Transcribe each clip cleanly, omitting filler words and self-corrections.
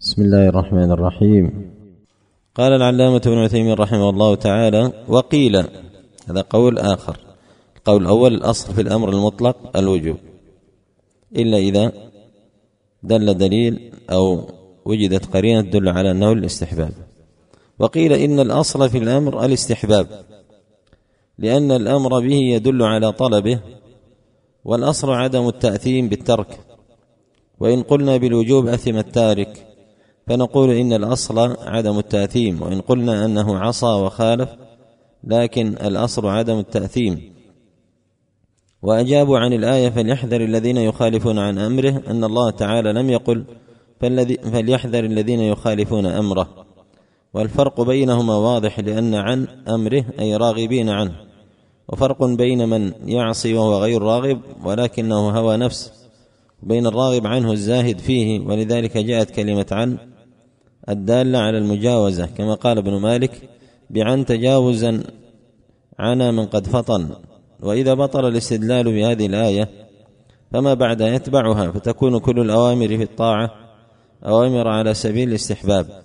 بسم الله الرحمن الرحيم. قال العلامة ابن عثيمين رحمه الله تعالى: وقيل، هذا قول آخر. القول الأول: الأصل في الأمر المطلق الوجوب إلا إذا دل دليل أو وجدت قرينة تدل على أنه الاستحباب. وقيل إن الأصل في الأمر الاستحباب لأن الأمر به يدل على طلبه، والأصل عدم التأثيم بالترك، وإن قلنا بالوجوب أثم التارك فنقول إن الأصل عدم التأثيم، وإن قلنا أنه عصى وخالف لكن الأصل عدم التأثيم. وأجابوا عن الآية: فليحذر الذين يخالفون عن أمره، أن الله تعالى لم يقل فليحذر الذين يخالفون أمره، والفرق بينهما واضح، لأن عن أمره أي راغبين عنه، وفرق بين من يعصي وهو غير راغب ولكنه هوى نفس، بين الراغب عنه الزاهد فيه، ولذلك جاءت كلمة عن الدالة على المجاوزة، كما قال ابن مالك: بعن تجاوزا عنا من قد فطن. وإذا بطل الاستدلال بهذه الآية فما بعدها يتبعها، فتكون كل الأوامر في الطاعة أوامر على سبيل الاستحباب.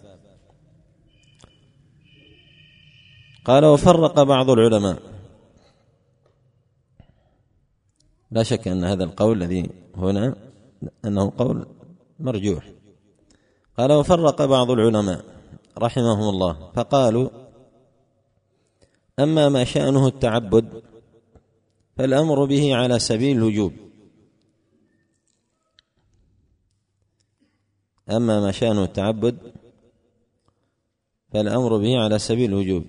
قال: وفرق بعض العلماء. لا شك أن هذا القول الذي هنا أنه قول مرجوح. قال: وفرق بعض العلماء رحمهم الله فقالوا: أما ما شأنه التعبد فالأمر به على سبيل الوجوب. أما ما شأنه التعبد فالأمر به على سبيل الوجوب،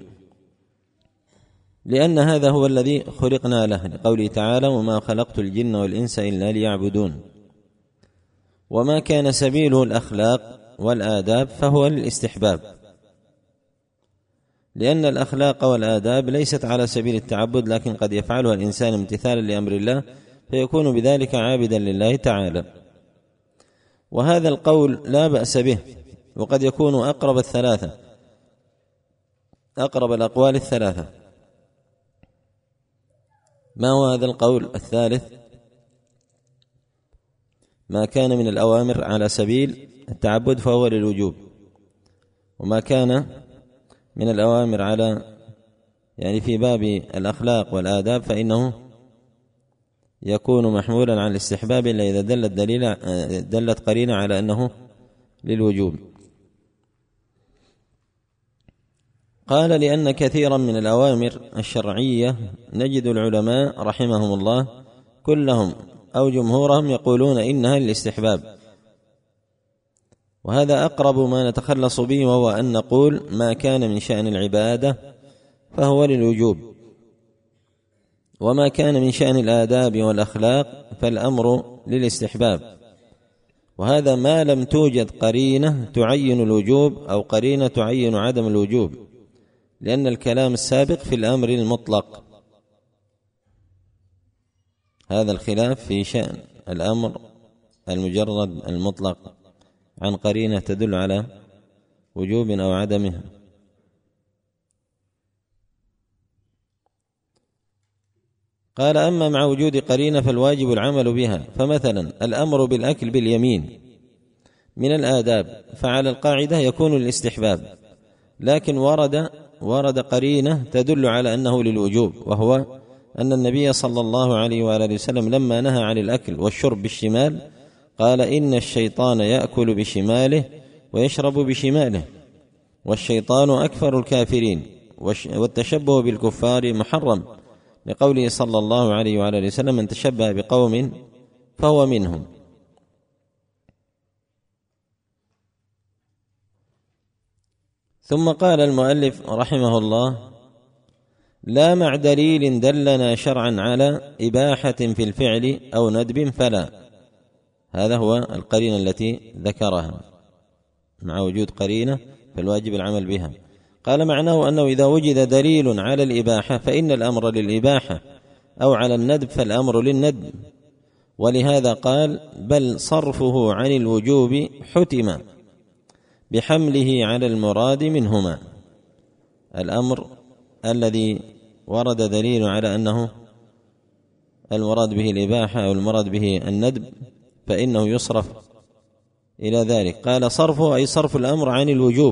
لأن هذا هو الذي خلقنا له، لقوله تعالى: وما خلقت الجن والإنس إلا ليعبدون. وما كان سبيله الأخلاق والآداب فهو للاستحباب، لأن الأخلاق والآداب ليست على سبيل التعبد، لكن قد يفعلها الإنسان امتثالا لأمر الله فيكون بذلك عابدا لله تعالى. وهذا القول لا بأس به، وقد يكون أقرب الأقوال الثلاثة. ما هو هذا القول الثالث؟ ما كان من الأوامر على سبيل التعبد فهو للوجوب، وما كان من الأوامر على في باب الأخلاق والآداب فإنه يكون محمولا على الاستحباب إلا إذا دلت قرينة على أنه للوجوب. قال: لأن كثيرا من الأوامر الشرعية نجد العلماء رحمهم الله كلهم أو جمهورهم يقولون إنها للاستحباب، وهذا أقرب ما نتخلص به، وهو أن نقول ما كان من شأن العبادة فهو للوجوب، وما كان من شأن الآداب والأخلاق فالأمر للاستحباب، وهذا ما لم توجد قرينة تعين الوجوب أو قرينة تعين عدم الوجوب، لأن الكلام السابق في الأمر المطلق. هذا الخلاف في شأن الأمر المجرد المطلق عن قرينة تدل على وجوب أو عدمه. قال: أما مع وجود قرينة فالواجب العمل بها، فمثلا الأمر بالأكل باليمين من الآداب فعلى القاعدة يكون للاستحباب، لكن ورد قرينة تدل على أنه للوجوب، وهو أن النبي صلى الله عليه وآله وسلم لما نهى عن الأكل والشرب بالشمال قال: إن الشيطان يأكل بشماله ويشرب بشماله، والشيطان أكفر الكافرين، والتشبه بالكفار محرم، لقوله صلى الله عليه وآله وسلم: من تشبه بقوم فهو منهم. ثم قال المؤلف رحمه الله: لا مع دليل دلنا شرعا على إباحة في الفعل أو ندب فلا. هذا هو القرينة التي ذكرها، مع وجود قرينة فالواجب العمل بها. قال: معناه أنه إذا وجد دليل على الإباحة فإن الأمر للإباحة، أو على الندب فالأمر للندب، ولهذا قال: بل صرفه عن الوجوب حتم بحمله على المراد منهما. الأمر الذي ورد دليل على أنه المراد به الإباحة أو المراد به الندب فإنه يصرف إلى ذلك. قال صرفه أي صرف الأمر عن الوجوب،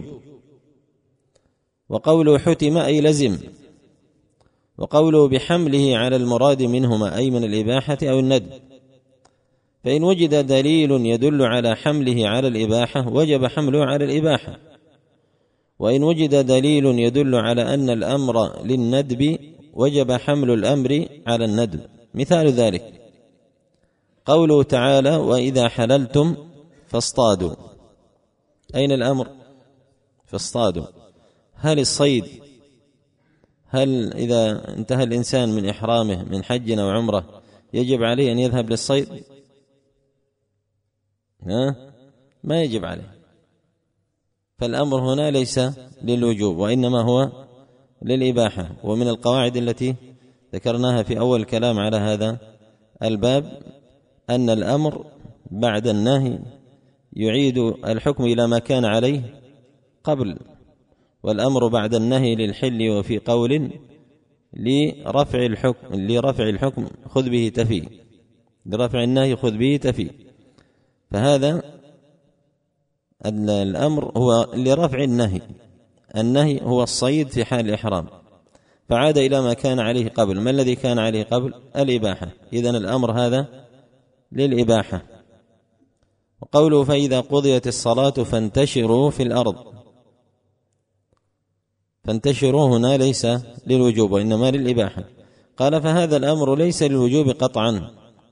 وقوله حتم أي لزم، وقوله بحمله على المراد منهما أي من الإباحة أو الندب. فإن وجد دليل يدل على حمله على الإباحة وجب حمله على الإباحة، وإن وجد دليل يدل على أن الأمر للندب وجب حمل الأمر على الندب. مثال ذلك قوله تعالى وإذا حللتم فاصطادوا. أين الأمر؟ فاصطادوا. هل الصيد، هل إذا انتهى الإنسان من إحرامه من حج أو عمرة يجب عليه أن يذهب للصيد؟ ما يجب عليه. فالأمر هنا ليس للوجوب وإنما هو للإباحة. ومن القواعد التي ذكرناها في أول الكلام على هذا الباب أن الأمر بعد النهي يعيد الحكم إلى ما كان عليه قبل، والأمر بعد النهي للحل وفي قول لرفع الحكم خذ به تفي، لرفع النهي خذ به تفي. فهذا الأمر هو لرفع النهي، النهي هو الصيد في حال الإحرام، فعاد إلى ما كان عليه قبل. ما الذي كان عليه قبل؟ الإباحة. إذن الأمر هذا للإباحة. وقوله فإذا قضيت الصلاة فانتشروا في الأرض، فانتشروا هنا ليس للوجوب وإنما للإباحة. قال فهذا الأمر ليس للوجوب قطعا،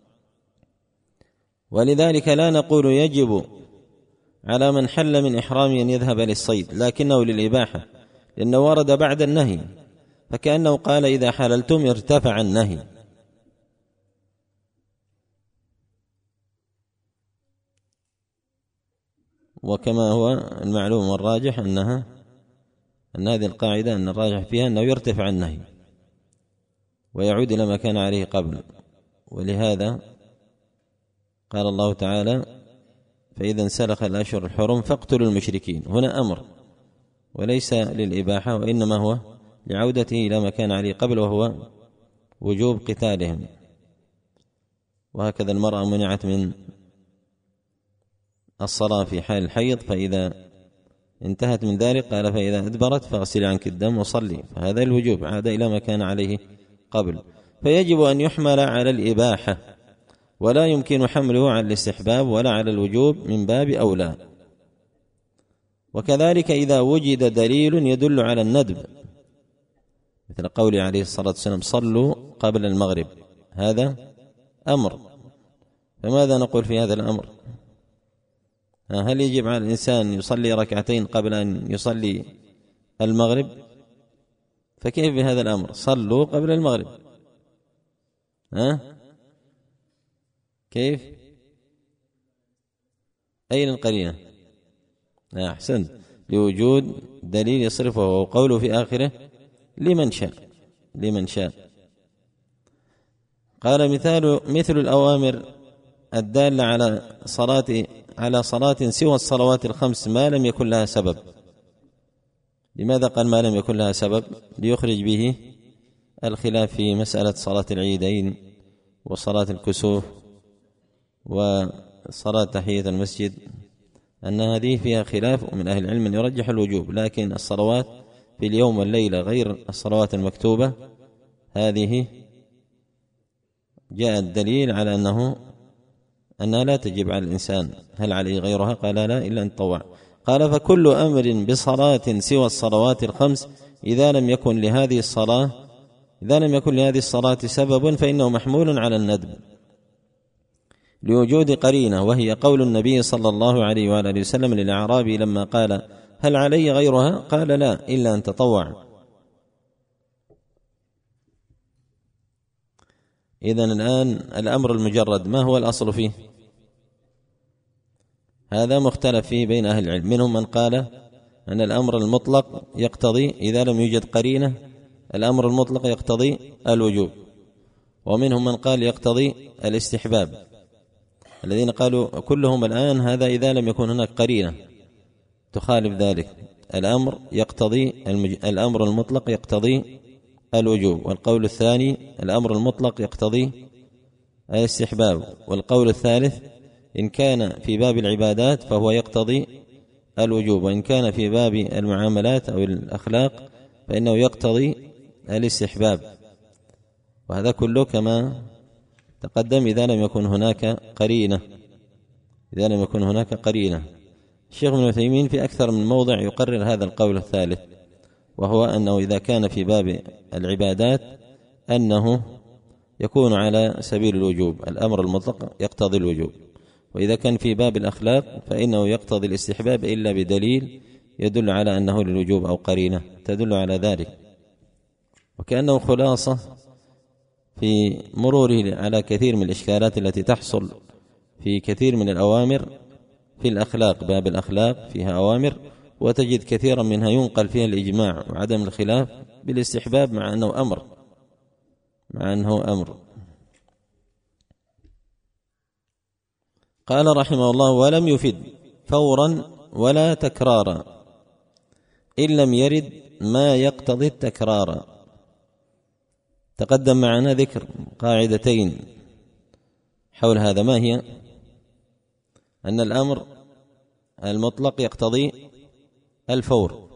ولذلك لا نقول يجب على من حل من إحرامه أن يذهب للصيد، لكنه للإباحة لأنه ورد بعد النهي، فكأنه قال إذا حللتم ارتفع النهي. وكما هو المعلوم والراجح أن هذه القاعدة أن الراجح فيها أنه يرتفع النهي ويعود إلى ما كان عليه قبل. ولهذا قال الله تعالى فإذا انسلخ الأشهر الحرم فاقتلوا المشركين. هنا أمر وليس للإباحة وإنما هو لعودته إلى ما كان عليه قبل وهو وجوب قتالهم. وهكذا المرأة منعت من الصلاة في حال الحيض، فإذا انتهت من ذلك قال فإذا أدبرت فاغسلي عنك الدم وصلي، فهذا الوجوب عاد إلى ما كان عليه قبل. فيجب أن يحمل على الإباحة ولا يمكن حمله على الاستحباب ولا على الوجوب من باب أولى. وكذلك إذا وجد دليل يدل على الندب مثل قوله عليه الصلاة والسلام صلوا قبل المغرب، هذا أمر. فماذا نقول في هذا الأمر؟ هل يجب على الإنسان يصلي ركعتين قبل أن يصلي المغرب؟ فكيف بهذا الأمر؟ صلوا قبل المغرب. كيف؟ أين القرينة؟ أحسنت، لوجود دليل يصرفه، وقوله في آخره لمن شاء. قال مثل الأوامر الدالة على صلاة سوى الصلوات الخمس ما لم يكن لها سبب. لماذا قال ما لم يكن لها سبب؟ ليخرج به الخلاف في مسألة صلاة العيدين وصلاة الكسوف وصلاة تحية المسجد، أن هذه فيها خلاف، ومن أهل العلم من يرجح الوجوب. لكن الصلوات في اليوم والليلة غير الصلوات المكتوبة هذه جاء الدليل على أنها لا تجب على الإنسان. هل عليه غيرها؟ قال لا إلا أن تطوع. قال فكل أمر بصلاة سوى الصلوات الخمس إذا لم يكن لهذه الصلاة سبب فإنه محمول على الندب لوجود قرينة، وهي قول النبي صلى الله عليه وآله وسلم للأعرابي لما قال هل علي غيرها؟ قال لا إلا أن تطوع. إذن الآن الأمر المجرد ما هو الأصل فيه؟ هذا مختلف فيه بين أهل العلم. منهم من قال أن الأمر المطلق يقتضي إذا لم يوجد قرينة، الأمر المطلق يقتضي الوجوب، ومنهم من قال يقتضي الاستحباب. الذين قالوا كلهم الآن هذا إذا لم يكن هناك قرينة تخالف ذلك. الأمر المطلق يقتضي الوجوب، والقول الثاني الأمر المطلق يقتضي الاستحباب، والقول الثالث إن كان في باب العبادات فهو يقتضي الوجوب، وإن كان في باب المعاملات أو الأخلاق فإنه يقتضي الاستحباب. وهذا كله كما تقدم إذا لم يكن هناك قرينة. الشيخ ابن عثيمين في أكثر من موضع يقرر هذا القول الثالث، وهو أنه إذا كان في باب العبادات أنه يكون على سبيل الوجوب، الأمر المطلق يقتضي الوجوب، وإذا كان في باب الأخلاق فإنه يقتضي الاستحباب إلا بدليل يدل على أنه للوجوب أو قرينة تدل على ذلك. وكأنه خلاصة في مروره على كثير من الإشكالات التي تحصل في كثير من الأوامر في الأخلاق. باب الأخلاق فيها أوامر وتجد كثيرا منها ينقل فيها الإجماع وعدم الخلاف بالاستحباب مع أنه أمر. قال رحمه الله: ولم يفد فورا ولا تكرارا إن لم يرد ما يقتضي التكرار. تقدم معنا ذكر قاعدتين حول هذا. ما هي؟ أن الأمر المطلق يقتضي الفور،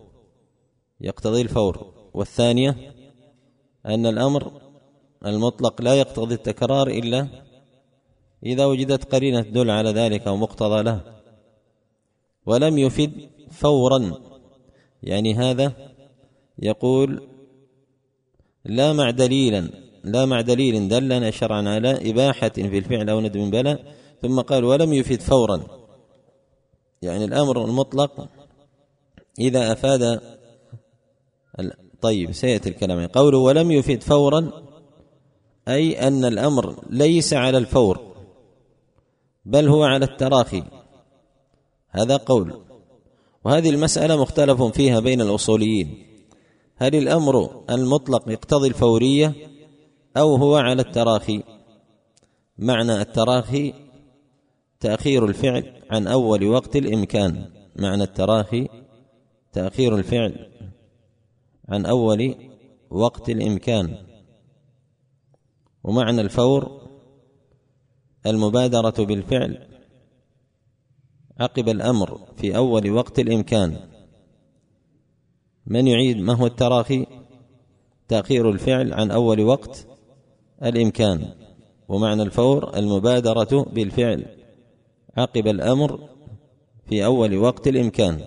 والثانية أن الأمر المطلق لا يقتضي التكرار إلا إذا وجدت قرينة تدل على ذلك أو مقتضى له. ولم يفد فورا، يعني هذا يقول لا مع دليل دلنا شرعا على إباحة في الفعل أو ندب بلى، ثم قال ولم يفد فورا، يعني الأمر المطلق إذا أفاد. طيب سيأتي الكلام. قوله ولم يفد فورا أي أن الأمر ليس على الفور بل هو على التراخي، هذا قول. وهذه المسألة مختلف فيها بين الأصوليين، هل الأمر المطلق يقتضي الفورية أو هو على التراخي؟ معنى التراخي تأخير الفعل عن أول وقت الإمكان، معنى التراخي تأخير الفعل عن أول وقت الإمكان. ومعنى الفور المبادرة بالفعل عقب الأمر في أول وقت الإمكان. من يعيد ما هو التراخي؟ تأخير الفعل عن أول وقت الإمكان. ومعنى الفور المبادرة بالفعل عقب الأمر في أول وقت الإمكان.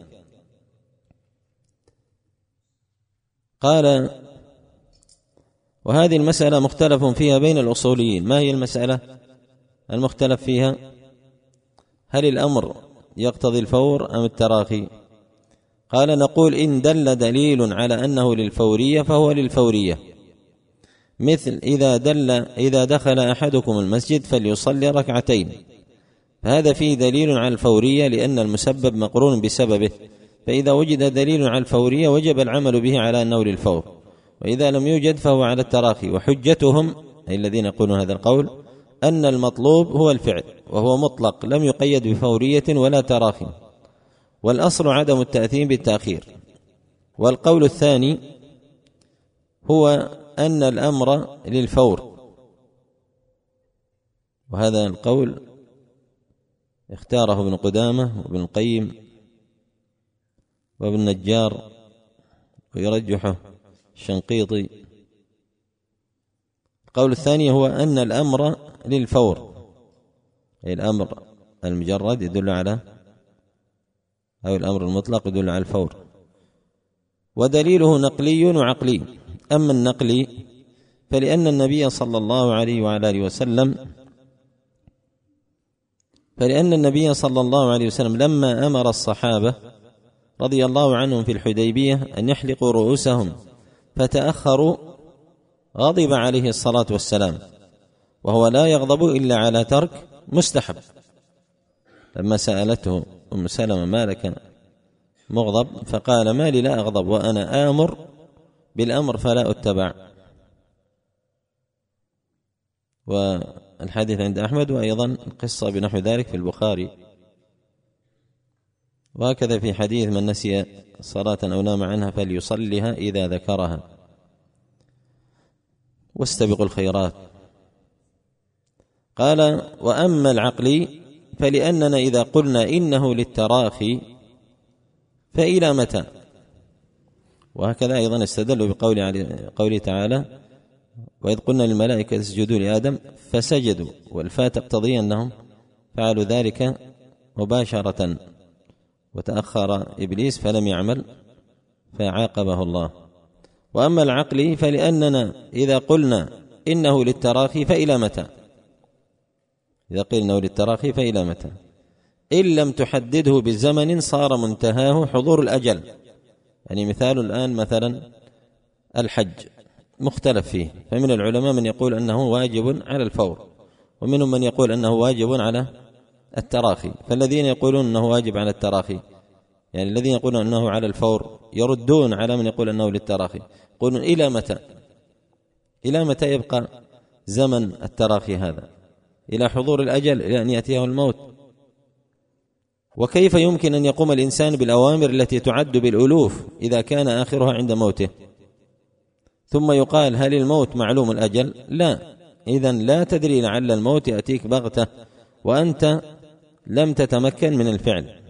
قال: وهذه المسألة مختلف فيها بين الأصوليين. ما هي المسألة المختلف فيها؟ هل الأمر يقتضي الفور أم التراخي؟ قال: نقول إن دل دليل على أنه للفورية فهو للفورية، مثل إذا دخل أحدكم المسجد فليصلي ركعتين، فهذا فيه دليل على الفورية لأن المسبب مقرون بسببه، فإذا وجد دليل على الفورية وجب العمل به على أنه للفور، وإذا لم يوجد فهو على التراخي. وحجتهم أي الذين يقولون هذا القول أن المطلوب هو الفعل وهو مطلق لم يقيد بفورية ولا تراخي، والأصل عدم التأثيم بالتأخير. والقول الثاني هو أن الأمر للفور، وهذا القول اختاره ابن قدامة وابن القيم وابن النجار ويرجحه الشنقيطي. القول الثاني هو أن الأمر للفور، أي الأمر المجرد يدل على، أو الأمر المطلق يدل على الفور، ودليله نقلي وعقلي. أما النقلي فلأن النبي صلى الله عليه وعلى آله وسلم لما أمر الصحابة رضي الله عنهم في الحديبية أن يحلقوا رؤوسهم فتأخروا غضب عليه الصلاة والسلام، وهو لا يغضب إلا على ترك مستحب. لما سألته أم سلمة ما لك مغضب؟ فقال: ما لي لا أغضب وأنا آمر بالأمر فلا أتبع. والحديث عند أحمد، وأيضا قصة بنحو ذلك في البخاري. وهكذا في حديث من نسي صلاة أو نام عنها فليصلها إذا ذكرها، واستبقوا الخيرات. قال: وأما العقلي فلأننا إذا قلنا إنه للتراخي فإلى متى؟ وهكذا أيضا استدلوا بقوله تعالى: وإذ قلنا للملائكة اسجدوا لآدم فسجدوا، والفاء تقتضي أنهم فعلوا ذلك مباشرة، وتأخر إبليس فلم يعمل فعاقبه الله. وأما العقل فلأننا إذا قلنا إنه للتراخي فإلى متى؟ إذا قيل إنه للتراخي فإلى متى؟ إن لم تحدده بزمن صار منتهاه حضور الأجل. يعني مثال الآن مثلا الحج مختلف فيه، فمن العلماء من يقول أنه واجب على الفور، ومنهم من يقول أنه واجب على التراخي. فالذين يقولون أنه واجب على التراخي، يعني الذين يقولون أنه على الفور، يردون على من يقول أنه للتراخي، يقولون إلى متى؟ إلى متى يبقى زمن التراخي هذا؟ إلى حضور الأجل، إلى أن يأتيه الموت. وكيف يمكن أن يقوم الإنسان بالأوامر التي تعد بالألوف إذا كان آخرها عند موته؟ ثم يقال هل الموت معلوم الأجل؟ لا. إذن لا تدري، لعل الموت يأتيك بغتة وأنت لم تتمكن من الفعل.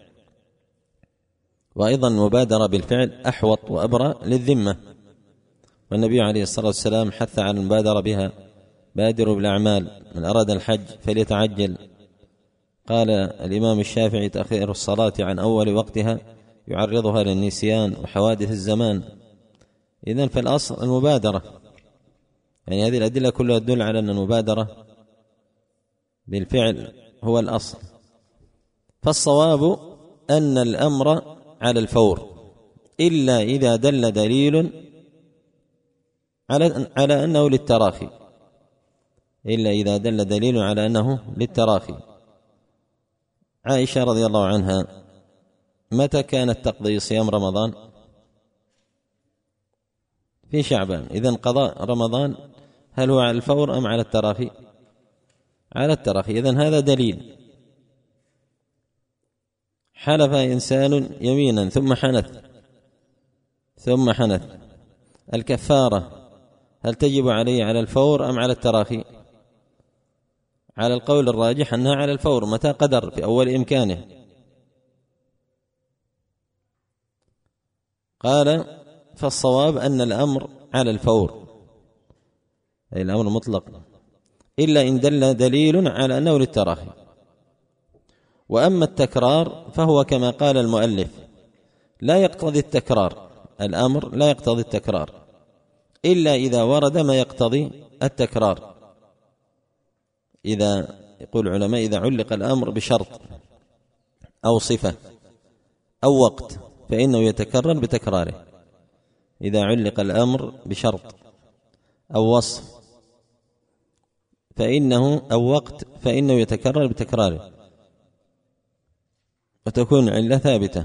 وأيضا المبادرة بالفعل أحوط وأبرى للذمة، والنبي عليه الصلاة والسلام حث على المبادرة بها: بادروا بالأعمال، من أراد الحج فليتعجل. قال الإمام الشافعي: تأخير الصلاة عن أول وقتها يعرضها للنسيان وحوادث الزمان. إذن فالأصل المبادرة، يعني هذه الأدلة كلها تدل على أن المبادرة بالفعل هو الأصل. فالصواب أن الأمر على الفور، إلا إذا دل دليل على أنه للتراخي، إلا إذا دل دليل على أنه للتراخي. عائشة رضي الله عنها متى كانت تقضي صيام رمضان؟ في شعبان. إذن قضاء رمضان هل هو على الفور أم على التراخي؟ على التراخي. إذن هذا دليل. حلف إنسان يمينا ثم حنث، الكفارة هل تجب عليه على الفور أم على التراخي؟ على القول الراجح أنها على الفور متى قدر في أول إمكانه. قال: فالصواب أن الأمر على الفور، أي الأمر مطلق، إلا إن دل دليل على أنه للتراخي. وأما التكرار فهو كما قال المؤلف لا يقتضي التكرار، الأمر لا يقتضي التكرار إلا إذا ورد ما يقتضي التكرار. إذا يقول العلماء إذا علق الأمر بشرط أو صفة أو وقت فإنه يتكرر بتكراره. إذا علق الأمر بشرط أو وصف أو وقت فإنه يتكرر بتكراره، وتكون العلة ثابتة.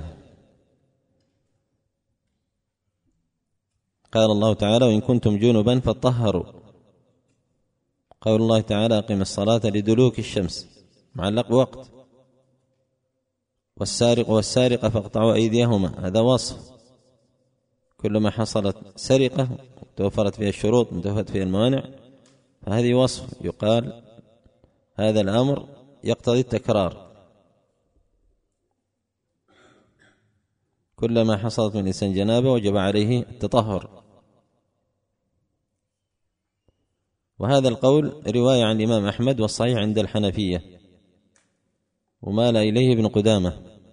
قال الله تعالى: وإن كنتم جنبا فطهروا. قول الله تعالى: أقم الصلاة لدلوك الشمس، معلق بوقت. والسارق والسارقة فاقطعوا أيديهما، هذا وصف. كلما حصلت سرقة توفرت فيها الشروط انتفت فيها الموانع فهذه وصف، يقال هذا الأمر يقتضي التكرار. كلما حصلت من الإنسان جنابة وجب عليه التطهر. وهذا القول رواية عن الإمام أحمد، والصحيح عند الحنفية، ومال إليه ابن قدامة،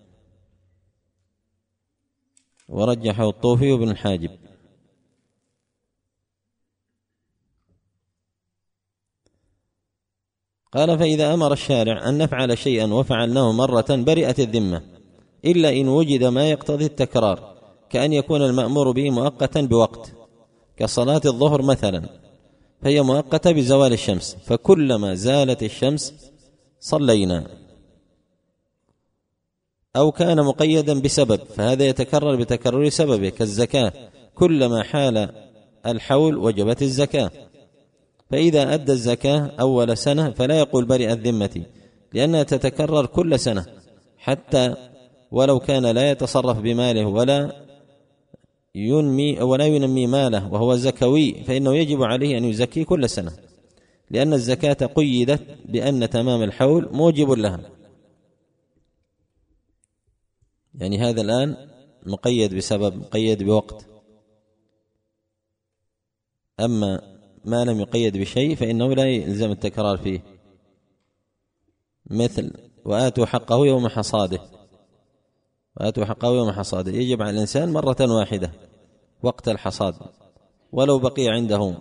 ورجحه الطوفي وابن الحاجب. قال: فإذا أمر الشارع أن نفعل شيئا وفعلناه مرة برئت الذمة، إلا إن وجد ما يقتضي التكرار، كأن يكون المأمور به مؤقتا بوقت، كصلاة الظهر مثلا، فهي مؤقتة بزوال الشمس، فكلما زالت الشمس صلينا. أو كان مقيدا بسبب فهذا يتكرر بتكرر سببه، كالزكاة، كلما حال الحول وجبت الزكاة. فإذا أدى الزكاة أول سنة فلا يقول برئ الذمة، لأنها تتكرر كل سنة، حتى ولو كان لا يتصرف بماله ولا ينمي ماله وهو زكوي، فإنه يجب عليه أن يزكي كل سنة، لأن الزكاة قيدت بأن تمام الحول موجب لها، يعني هذا الآن مقيد بسبب، مقيد بوقت. أما ما لم يقيد بشيء فإنه لا يلزم التكرار فيه، مثل وآتوا حقه يوم حصاده، وآتوا حقه يوم حصاده يجب على الإنسان مرة واحدة وقت الحصاد، ولو بقي عنده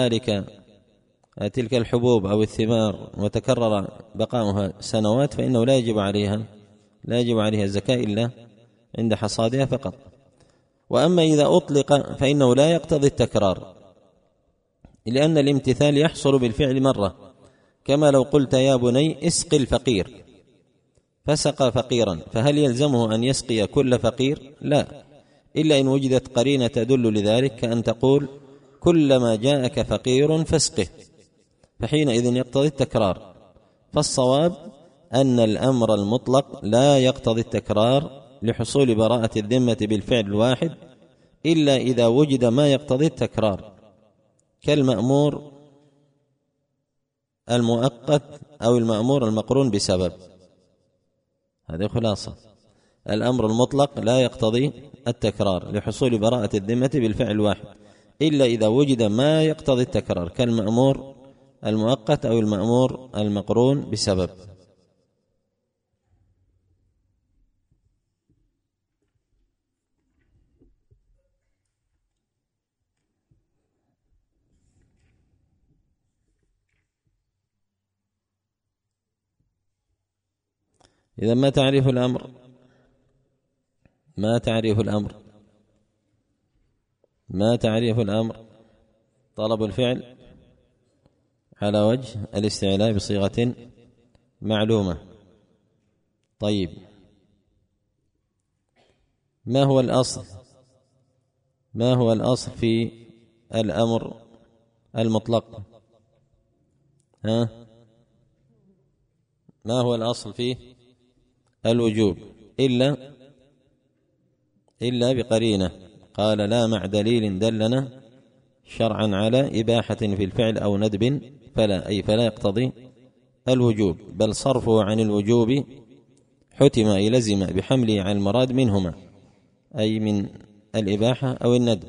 تلك الحبوب أو الثمار وتكرر بقاؤها سنوات فإنه لا يجب عليها الزكاة إلا عند حصادها فقط. وأما إذا أطلق فإنه لا يقتضي التكرار، لأن الامتثال يحصل بالفعل مرة، كما لو قلت يا بني اسق الفقير فسقى فقيرا، فهل يلزمه أن يسقي كل فقير؟ لا، إلا إن وجدت قرينة تدل لذلك، كأن تقول كلما جاءك فقير فاسقه، فحينئذ يقتضي التكرار. فالصواب أن الأمر المطلق لا يقتضي التكرار لحصول براءة الذمة بالفعل الواحد، إلا إذا وجد ما يقتضي التكرار، كالمأمور المؤقت أو المأمور المقرون بسبب. هذه خلاصة، الأمر المطلق لا يقتضي التكرار لحصول براءة الذمة بالفعل الواحد، إلا إذا وجد ما يقتضي التكرار، كالمأمور المؤقت أو المأمور المقرون بسبب. إذا ما تعريف الأمر؟ ما تعريف الأمر؟ طلب الفعل على وجه الاستعلاء بصيغة معلومة. طيب، ما هو الأصل في الأمر المطلق؟ ما هو الأصل فيه؟ الوجوب، إلا بقرينة، قال لا مع دليل دلنا شرعا على إباحة في الفعل أو ندب فلا يقتضي الوجوب، بل صرفه عن الوجوب حتم أي لزم بحمله عن المراد منهما، أي من الإباحة أو الندب،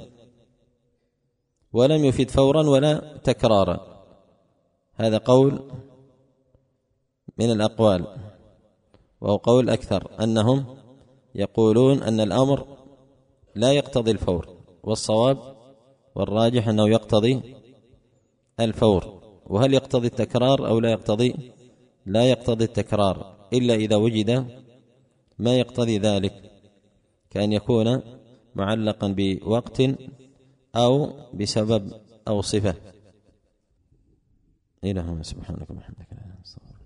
ولم يفد فورا ولا تكرارا. هذا قول من الأقوال، وهو قول أكثر، أنهم يقولون أن الأمر لا يقتضي الفور، والصواب والراجح أنه يقتضي الفور. وهل يقتضي التكرار أو لا يقتضي؟ لا يقتضي التكرار إلا إذا وجد ما يقتضي ذلك، كأن يكون معلقا بوقت أو بسبب أو صفة. إلى هنا، سبحانك وبحمدك.